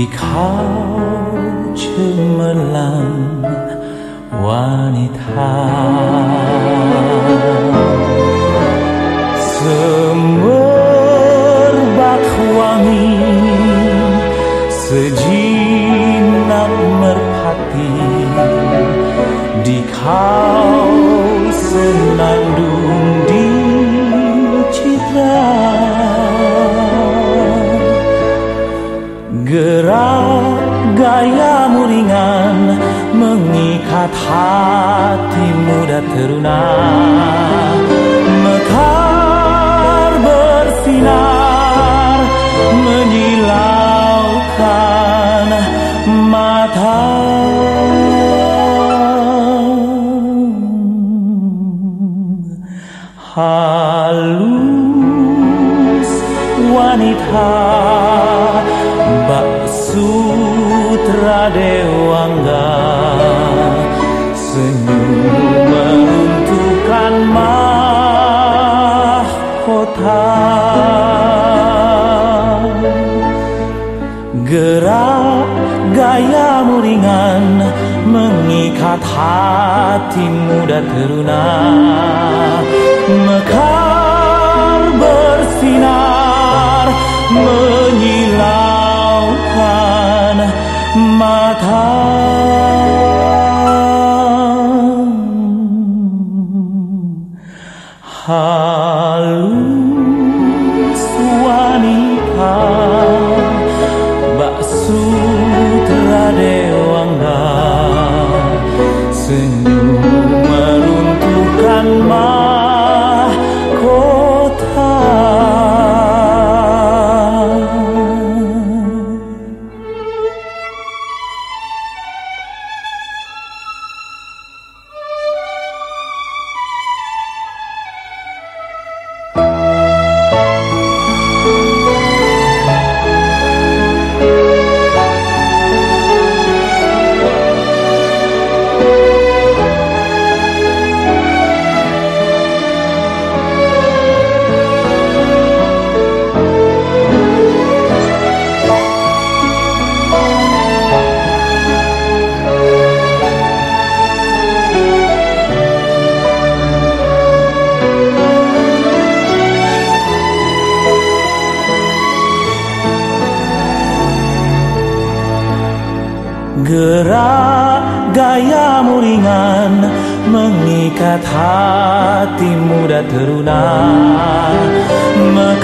Kau cemerlang wanita, semerbak wangi, sejinak merpati, di kau senandung di citra. Gerak gayamu ringan mengikat hati muda teruna, mekar bersinar menyilaukan mata. Halus wanita, bak sutra dewangga, senyum meruntuhkan mahkota. Gerak gayamu ringan mengikat hati muda teruna, mekar bersinar menyilaukan mata. Halus wanita, bak sutra dewangga, senyum meruntuhkan mahkota. Gerak gayamu ringan mengikat hati muda teruna,